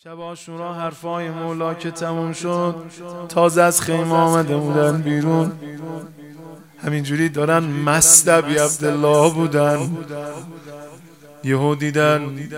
شب عاشورا حرفای مولا که تموم شد، تازه از خیمه آمده بودن بیرون، همینجوری دارن مست ابی عبدالله بودن. یهو دیدن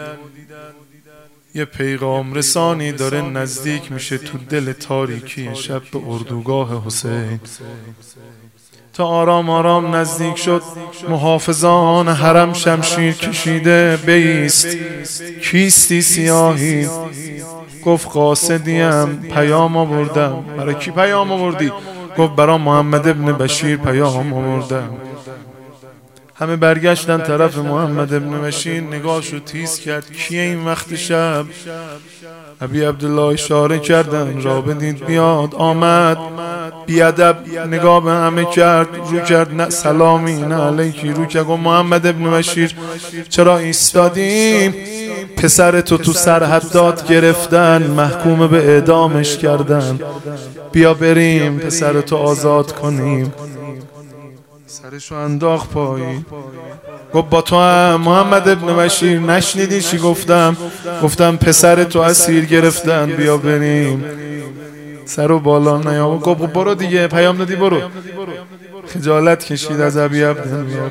یه پیغام رسانی داره نزدیک میشه تو دل تاریکی شب به اردوگاه حسین. تا آرام آرام نزدیک شد، محافظان حرم شمشیر کشیده. بیست، کیستی سیاهی؟ گفت قاصدیم، پیام آوردم. برای کی پیام آوردی؟ گفت برای محمد ابن بشیر پیام آوردم. همه برگشتن طرف محمد ابن بشیر، نگاهشو تیز کرد. کیه این وقت شب؟ ابی عبدالله اشاره کردن، را بدید بیاد. آمد، بیادب نگاه به همه کرد، رو کرد، نه سلامی نه علیکی، رو کرد. گفت محمد ابن بشیر چرا ایستادیم؟ پسرتو تو سرحدات گرفتن، محکوم به اعدامش کردن، بیا بریم پسرتو آزاد کنیم. سرشو انداخت پایین. گفت با تو هم محمد ابن بشیر نشنیدی چی گفتم؟ گفتم پسرتو اسیر گرفتن، بیا بریم. سرو بالا نیام. گفت برو دیگه، پیام دادی برو. خجالت کشید از ابی عبدالله.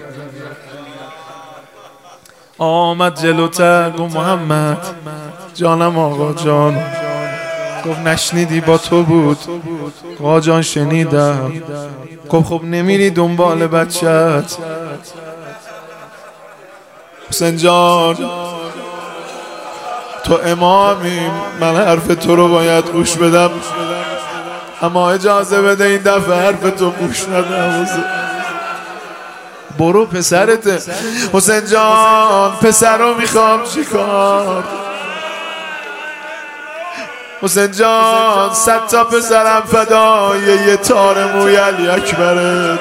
آمد جلوتر، گفت محمد جانم آقا جان. گفت نشنیدی با تو بود؟ آقا جان شنیدم. گفت خب نمیری دنبال بچت؟ حسین جان تو امامی، من حرف تو رو باید گوش بدم، اما اجازه بده این دفعه حرف تو گوش ندم. برو پسرته. حسین جان پسر رو میخوام چیکار؟ حسین جان 100 تا پسرم فدای یه تار موی علی اکبرت.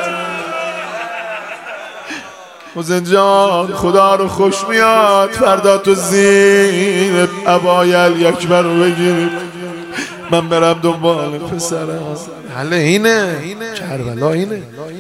حسین جان خدا رو خوش میاد فردا تو زیر عبای علی اکبر رو بگیریم، من برم دنبال پسرم. حالا اینه کربلا، اینه.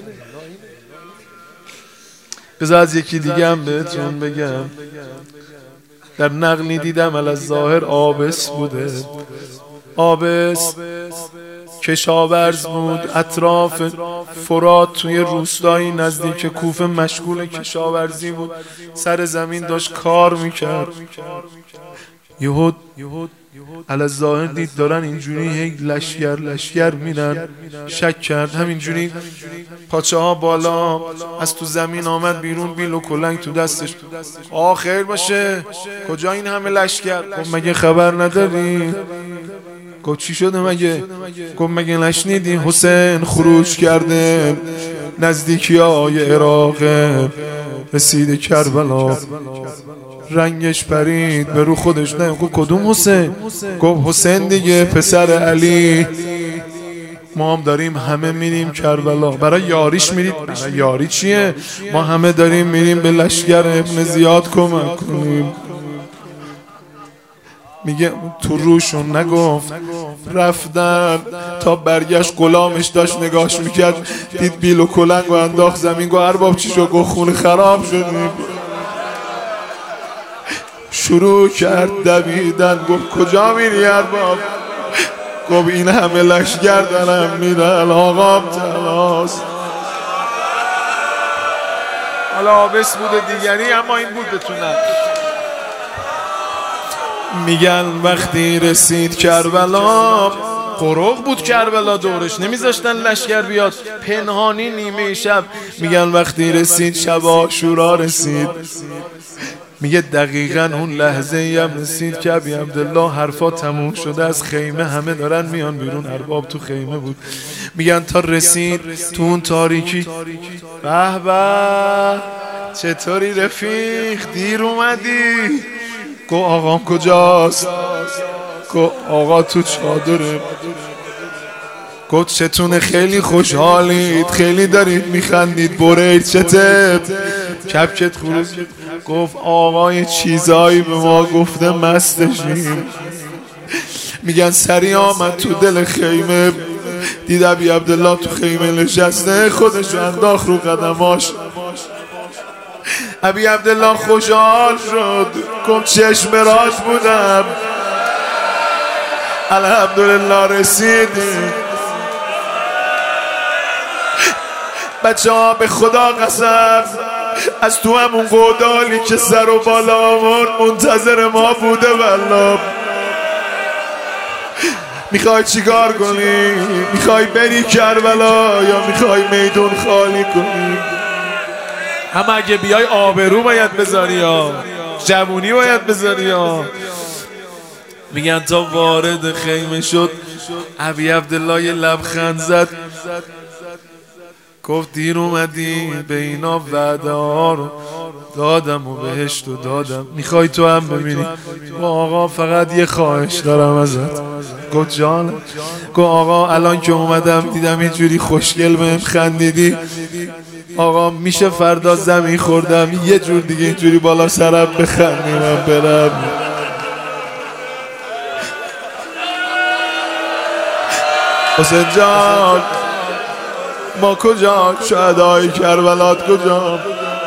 بذار از یکی دیگه هم بهتون بگم. در نقلی دیدم الظاهر آبس بوده. آبس کشاورز بود، اطراف فرات توی روستایی نزدیک کوفه مشغول کشاورزی بود. سر زمین داشت کار میکرد. یهو الظاهر دید دارن اینجوری هی لشگر میرن. شک کرد، همینجوری پاچه ها بالا، از تو زمین آمد بیرون، بیل و کلنگ تو دستش. خیر باشه، کجا این همه لشگر؟ گفت مگه خبر نداری؟ گفت چی شده مگه؟ گفت مگه نشنیدی حسین خروج کرده، نزدیکی های عراق، رسید کربلا، رنگش پرید به رو خودش. نه گفت کدوم حسین؟ گفت حسین دیگه، پسر علی. ما هم داریم همه میریم کربلا. برای یاریش میرید؟ برای یاری چیه؟ ما همه داریم میریم به لشگر ابن زیاد کمک کنیم. میگه تو روشون نگفت، رفتن تا برگشت. غلامش داشت نگاهش میکرد، دید بیل و کلنگ و انداخت زمین. گفت ارباب چی شد؟ گفت خون خراب شدیم. شروع کرد دویدن. گفت کجا میری ارباب؟ گفت این همه لشگر دارم میرن، آقام تلاست. حالا آبس بوده دیگری، اما این بود بتونم. میگن وقتی رسید کربلا، قروق بود کربلا دورش، نمیذاشتن لشگر بیاد، پنهانی نیمه شب. میگن وقتی رسید شب عاشورا رسید. میگه دقیقاً اون لحظه ای هم رسید که ابی عبدالله حرفا تموم شده، از خیمه همه دارن میان بیرون. ارباب تو خیمه بود. میگن تا رسید تو اون تاریکی. به به چطوری رفیق، دیر اومدی؟ گفت آقام کجاست؟ گفت آقا تو چادره. گفت چتونه؟ خیلی خوشحالید، خیلی دارید میخندید، برید چته؟ کپکت خروج. گفت آقا یه چیزایی به ما گفته مستشیم. میگن سری آمد تو دل خیمه، دید ابی عبدالله تو خیمه نشسته، خودش انداخت رو قدماش. ابی عبدالله خوشحال شد. گفت چشم راست بودم، الحمدلله رسیدیم. بچه ها به خدا قسم از تو همون گودالی که سر و بالامون منتظر ما بوده والله. میخوای چیکار کنی؟ میخوای بری کربلا یا میخوای میدون خالی کنی؟ هم اگه بیای آبرو باید بذاری یا جوونی باید بذاری یا. میگن تا وارد خیمه شد ابی عبدالله یه لبخند زد گفت دیر اومدی به اینا وعده ها رو دادم و بهشت رو دادم، میخوای تو هم ببینی؟ گفت آقا فقط یه خواهش دارم ازت. گفت جان؟ گفت آقا الان که اومدم دیدم اینجوری خوشگل بهم خندیدی، آقا میشه فردا زمین خوردم یه جور دیگه اینجوری بالا سرم بخندی من برم؟ حسین جان ما کجا؟ شهدای کربلات کجا؟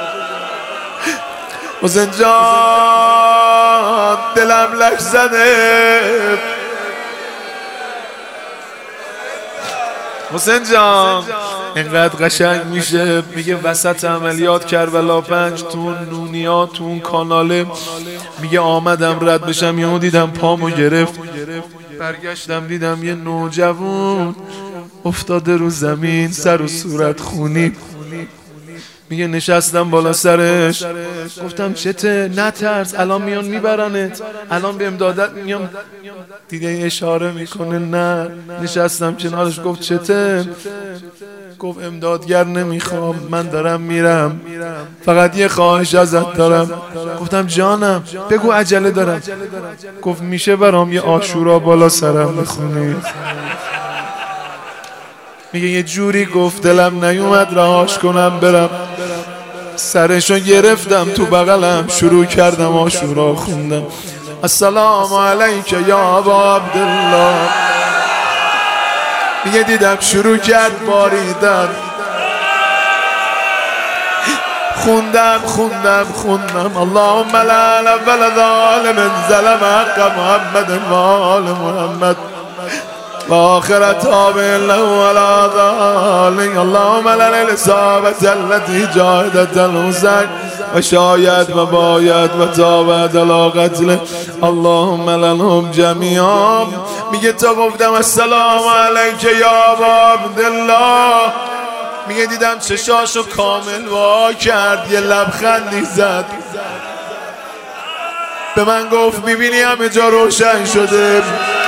حسین جان دلم لک زده. حسین جان اینقدر قشنگ میشه میگه وسط عملیات کربلا 5 تو نونیا تو اون کاناله، میگه آمدم رد بشم یهو دیدم پامو گرفت، برگشتم دیدم یه نوجوان افتاده رو زمین سر و صورت خونی. میگه نشستم بالا سرش گفتم چته؟ نترس الان میان میبرنت، الان به امدادت میام. دیگه اشاره میکنه نه. نشستم کنارش گفت چته؟ گفت امدادگر نمیخوام من دارم میرم، فقط یه خواهش ازت دارم. گفتم جانم بگو عجله دارم. گفت میشه برام یه عاشورا بالا سرم بخونی؟ میگه یه جوری گفت دلم نیومد رهاش کنم برم، سرشو گرفتم تو بغلم شروع کردم عاشورا خوندم. السلام علیک یا ابا عبدالله. میگه دیدم شروع کرد باریدن، خوندم اللهم لا اول ظالم ظلم حق محمد و آل محمد و آخر تابع له ولا ضالین. اللهم لنا الاصابة التي جاهدت الحسین و شاید و باید و تابت علی قتله. اللهم لنهم جمیعا. میگه تا گفتم السلام علیک یا ابا عبدالله، میگه دیدم چشاشو کامل وا کرد یه لبخندی زد به من گفت میبینی همه جا روشن شده؟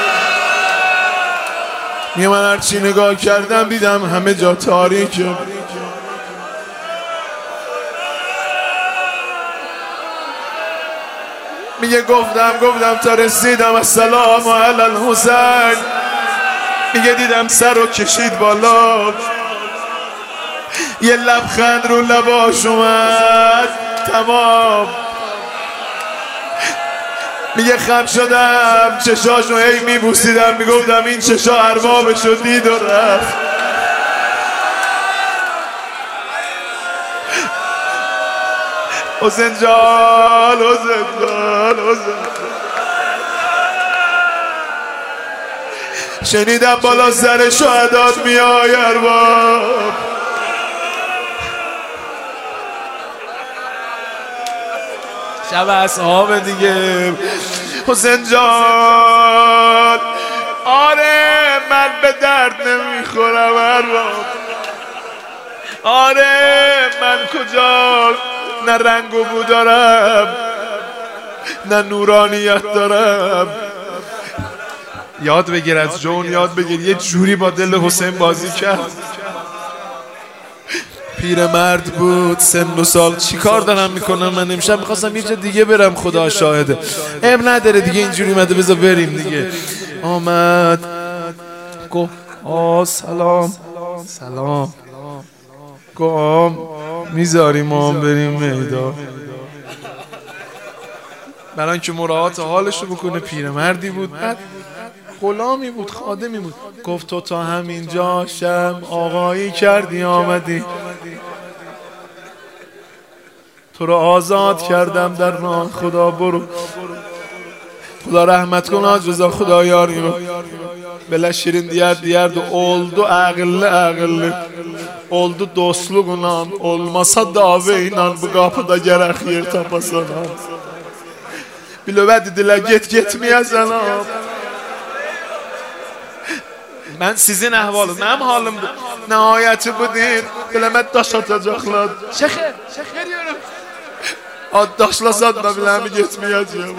میگه من هرچی نگاه کردم دیدم همه جا تاریکه. میگه گفتم تا رسیدم السلام علی الحسین، میگه دیدم سر رو کشید بالا یه لبخند رو لباش اومد تمام. میگه خم شدم چشاشو هی میبوسیدم میگفتم این چشا اربابشو دید و رفت. حسین جان شنیدم بالا سر شهدات میای ارباب. شب اصحاب دیگه. حسین جان آره من به درد نمیخورم ارباب، آره من کجا نه رنگ و بو دارم نه نورانیت دارم. یاد بگیر از جون، یاد بگیر یه جوری با دل حسین بازی کرد. پیرمرد بود سن و سال. چی کار دارم میکنم من؟ امشب میخواستم یه جا دیگه برم خدا شاهده. اب نداره دیگه اینجوری اومده بذار بریم دیگه. آمد گفت سلام گفت میذاری ما هم بریم میدان. برای که مراعات حالشو بکنه. پیرمردی بود بعد غلامی بود خادمی بود. گفت تو تا همین جاشم آقایی کردی آمدی، تو رو آزاد کردم در راه خدا برو. خدا رحمت kın Hacı Rıza Xuda yarını. Belə şirin deyərdi, oldu ağıllı. Oldu dostluğla, olmasa davə ilə bu qapıda gərək yer tapasan. Bilövə dedilər, getməyəsən. Mən sizin əhvalım, mənim halımdır. Nəhayəti budur, biləmə daş atacaqlar. Şəkər yiyorum. Daşlasan da biləmi getməyəcəyəm.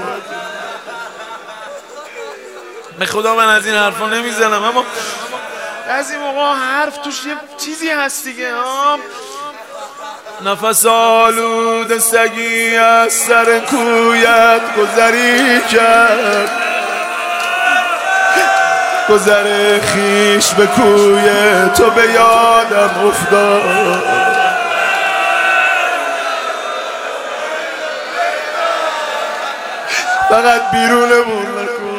به خدا من از این حرفا نمیزنم، اما از این موقع حرف توش یه چیزی هست دیگه. نفس آلود سگی از سر کویت گذری کرد، گذر خیش به کوی تو به یادم افتاد. فقط بیرونمون نکن.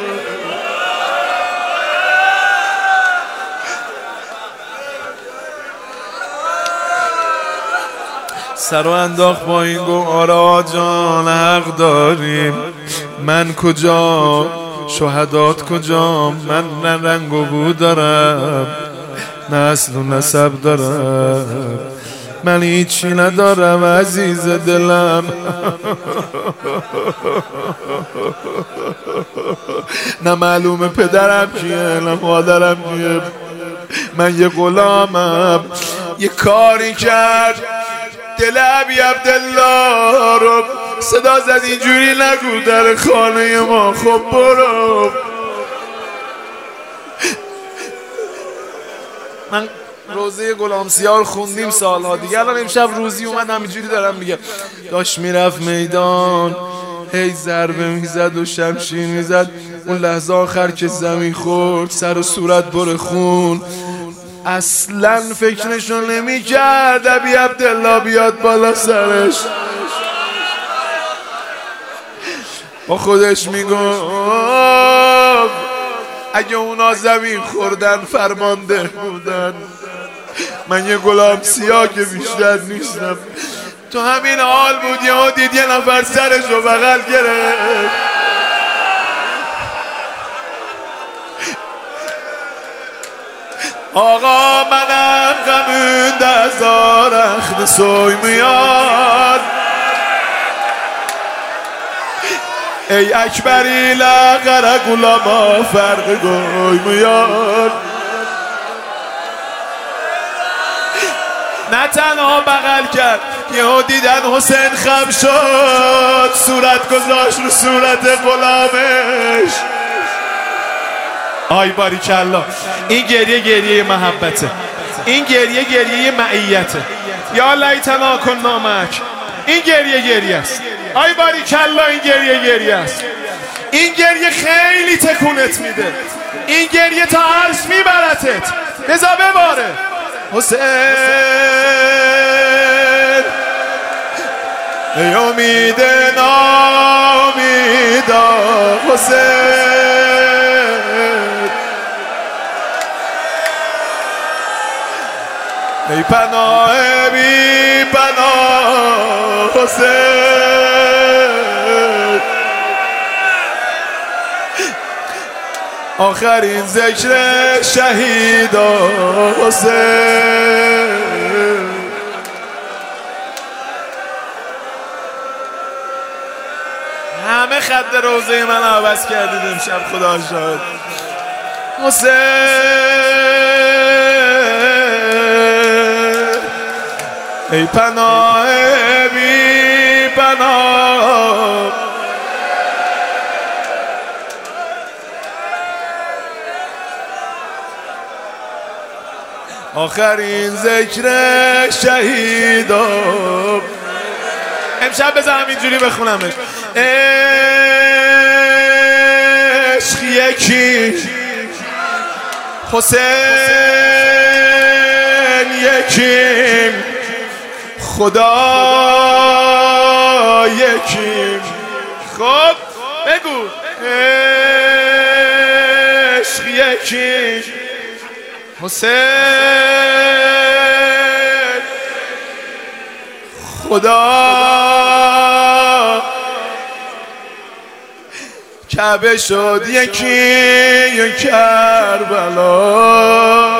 سر و انداخت با این گو آرا جان حق داریم. من کجا شهدات کجا؟ من نه رنگ و بو دارم نه اصل و نسب دارم، من هیچی ندارم عزیز دلم. نه معلومه پدرم کیه نه مادرم کیه. من یه غلامم. یه کاری کرد دل ابی عبدالله رو صدا زد اینجوری نگو در خانه ما. خب برو. من روزه غلامسیار خوندیم سالها دیگه، الان امشب روزی اومدم اینجوری دارم میگم. داشت میرفت میدان، هی ضربه میزد و شمشیر میزد. اون لحظه آخر که زمین خورد سر و صورت بر خون، اصلا فکرشو نمیکرد ابی عبدالله بیاد بالا سرش. با خودش میگفت اگه اونا زمین خوردن فرمانده بودن، من یه غلام سیاه که بیشتر نیستم. تو همین حال بود یهو دید یه نفر سرش رو بغل گرفت. آقا منم غمون دزار اخد soymuyor. ey اکبر ile qara qulama farqı qoymuyor. نه تنها بغل کرد، یهو دیدن حسین خم شد، صورت گذاشت رو صورت غلامش. آی باریکالله، این گریه محبته، این گریه معیته. یا لیتنا کنا معک. این گریه است. آی باریکالله، این گریه است. این گریه خیلی تکونت میده. این گریه تا عرش میبرتت. بذار بباره. حسین ای امید نامیدا حسین، ای پناه بی پناه حسین، آخرین ذکر شهیدا حسین. همه خط روزه من عوض کردید امشب، خدا شاهد. حسین ای پناه بی پناه، آخرین ذکر شهیدا. امشب بذارم اینجوری بخونمش. عشق یکی، حسین یکیم، خدا یکیم. خب بگو. عشق یکیم، حسین خدا. کعبه شد یکی کربلا.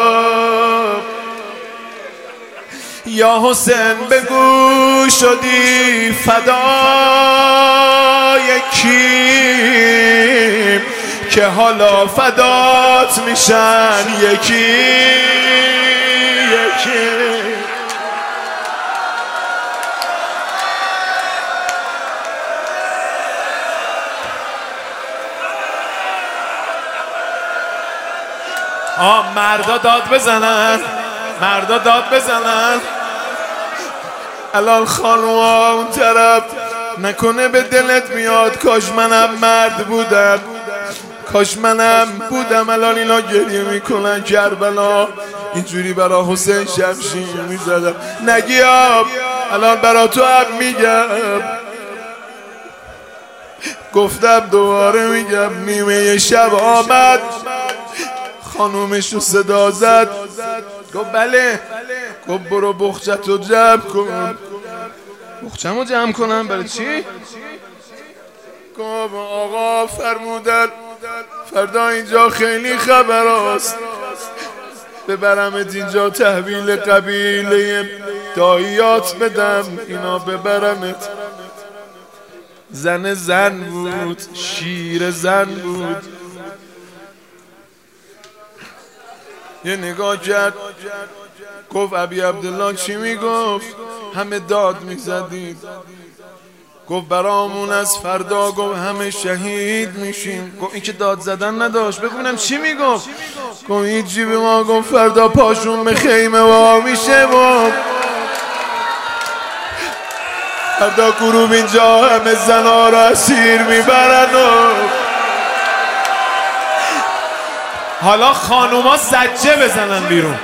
یا حسین بگو شدی فدای کی که حالا فدات میشن یکی. مردا داد بزنن، مردا داد بزنن. الان خانوها اون طرف، نکنه به دلت میاد کاش منم مرد بودم، کاش منم بودم. الان اینا گریه میکنن کربلا، اینجوری برا حسین شمشیر میزدم. نگیاب الان برا تو هم میگم، گفتم دوباره میگم. نیمه شب آمد، خانومش رو صدا زد، گفت بله. گفت برو بخچت رو جمع کن. بخچم رو جمع کنم برای چی؟ گفت آقا فرمودن فردا اینجا خیلی خبر هست، ببرمت اینجا تحویل قبیله داییات بدم، اینا ببرمت. زن بود، شیر زن بود. یه نگاه کرد، گفت ابی عبدالله چی میگفت؟ همه داد میزدید. گفت برامون از فردا، گفت همه شهید میشیم. گفت این که داد زدن نداشت، بگونم چی میگفت؟ گفت هیچی به ما. گفت فردا پاشون به خیمه وا میشه و فردا گروب اینجا همه زنا را اسیر میبرن و حالا خانوما سجه بزنن بیرون.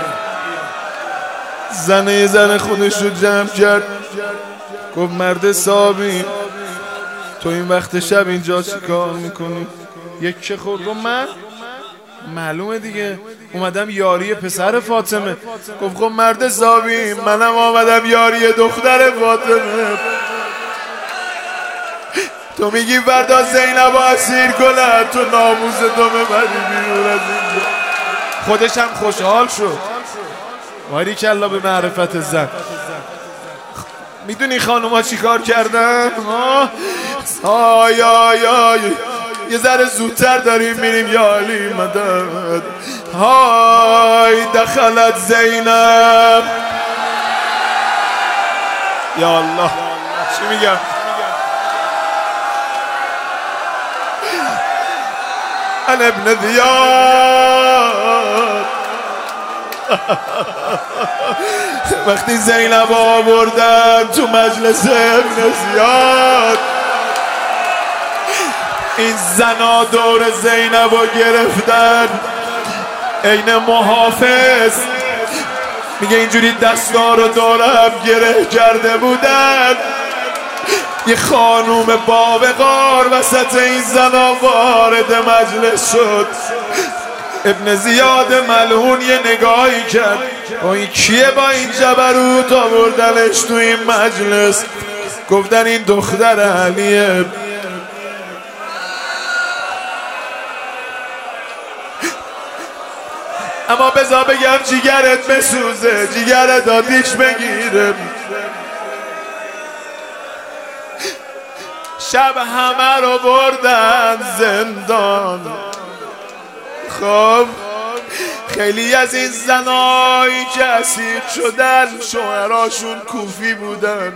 یه زن خودش رو جمع کرد، گفت مرد صابی تو این وقت شب اینجا چی کار میکنی؟ یک که خود. گفت من معلومه دیگه اومدم یاری پسر فاطمه. گفت خب مرد صابی منم آمدم یاری دختر فاطمه. تو میگی فردا زینب اسیر کنن، تو ناموس تو ببری بیرون از اینجا. خودش هم خوشحال شد. باریکلا به معرفت زن. میدونی خانوما چی کار کردن؟ یه ذره زودتر داریم میریم. یا علی مدد. های دخلت زینب. یا الله چی میگم؟ انا ابن زیاد. وقتی زینب آوردن تو مجلس ابن زیاد، این زنا دور زینب رو گرفتن عین محافظ. میگه اینجوری دستا رو دورم گره کرده بودن. یه خانوم باوقار وسط این زنا وارد مجلس شد. ابن زیاد ملعون یه نگاهی کرد، این کیه با این جبروت آوردنش تو این مجلس؟ گفتن این دختر علیه. اما بذار بگم جیگرت بسوزه، جیگرت آتیش بگیره. شب همه رو بردن زندان. خب خیلی از این زنایی که اسیر شدن شوهراشون کوفی بودن.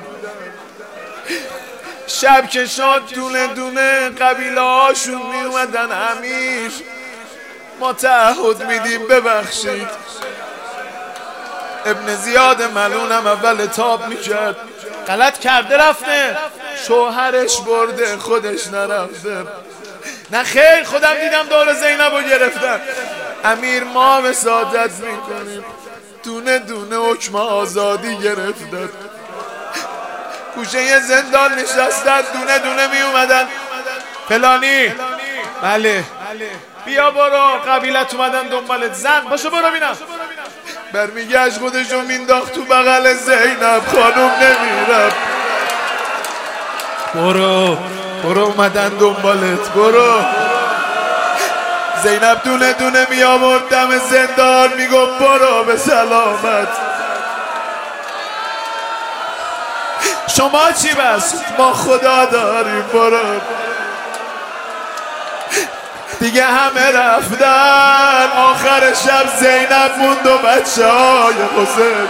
شب که شد دونه دونه قبیله هاشون می اومدن. امیر ما تعهد میدیم ببخشید. ابن زیاد ملعونم اول تاب میکرد، غلط کرده رفته، شوهرش برده خودش نرفته. نه خیر خودم دیدم دور زینب رو گرفتن. امیر ما وسادت میکنیم. دونه دونه حکم آزادی گرفتن، گوشه زندان نشستن، دونه دونه می اومدن. فلانی بله بیا برو، قبیلت اومدن دنبالت. زن باشو برو بینم. برمیگشت خودشو مینداخت تو بغل زینب. خانوم نمیرم. برو اومدن دنبالت، برو. زینب دونه دونه می آورد دم زندان، میگفت برو به سلامت. شما چی بس؟ ما خدا داریم، برو. دیگه همه رفتن، آخر شب زینب موند و بچه های حسین.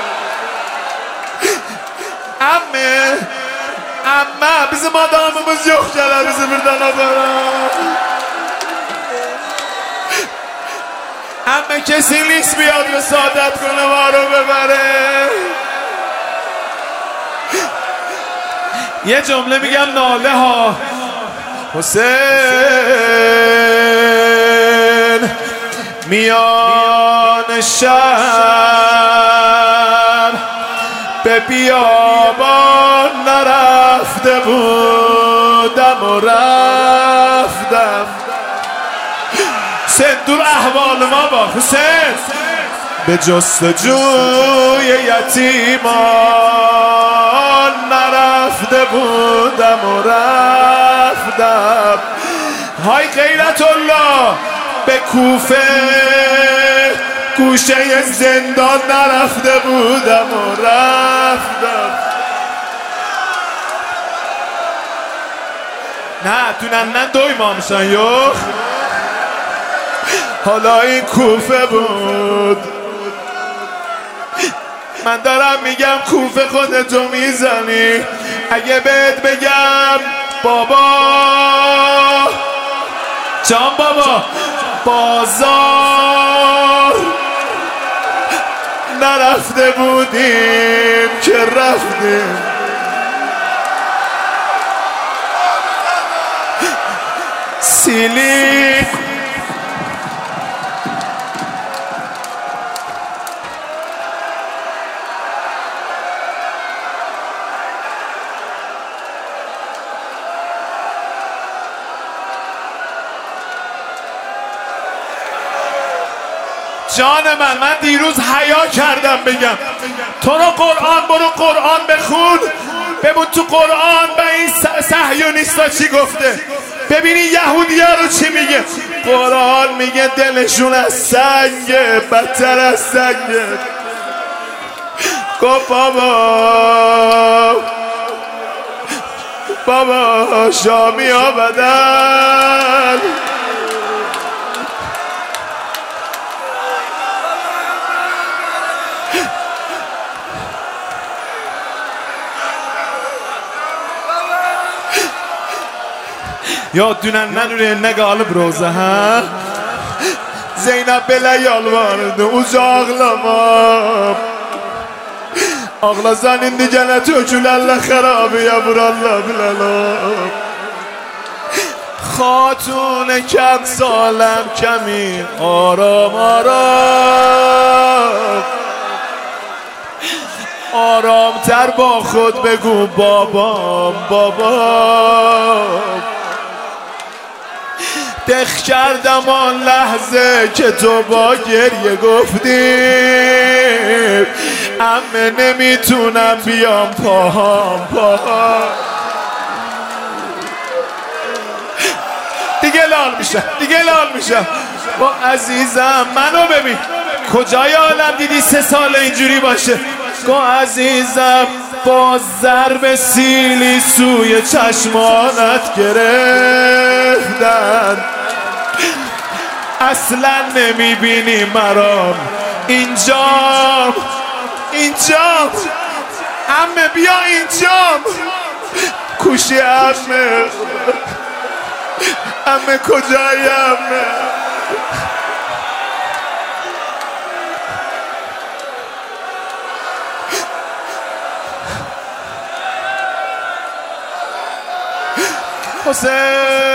امه bizim adamımız yok gelir bizi birden alalım. Amme kesin لیست بیاد و سعادت کنه ما رو ببره. یه جمله میگم ناله ها. حسین میان شهر به بیابان نرفته بودم و رفتم. دور احوال ما با حسین به جستجوی یتیمان نرفته بودم و رفتم. های غیرت الله به کوفه گوشه زندان نرفته بودم و رفتم. نه دونن دوی ما میشن یخ. حالا این کوفه بود. من دارم میگم کوفه خودتو میزنی. اگه بهت بگم بابا جان بابا بازار نرفته بودیم که رفتیم. سیلی جان من دیروز حیا کردم بگم تو رو قرآن، برو قرآن بخون، ببین تو قرآن به این صهیونیستا چی گفته، ببینی یهودی ها رو چی میگه. قرآن میگه دلشون از سنگه، بدتر از سنگه. گفت بابا شامی ها بدن Yaddunan ne galip roza Zeynep belə yalvardı uzaqlama Ağlasan indi gənə tökülərlə xərabiyə vurarla biləlam Xatun kəm saləm kəmi aram aram آرامتر با خود بگو بابام دخ کردم آن لحظه که تو با گریه گفتی عمه نمیتونم بیام پاهام دیگه لال میشم با عزیزم منو ببین کجای عالم دیدی 3 سال اینجوری باشه گو عزیزم با ضرب سیلی سوی چشمانت گرفتن اصلا نمیبینی مرام اینجام عمه بیا اینجام کوشی عمه کجایی عمه حسین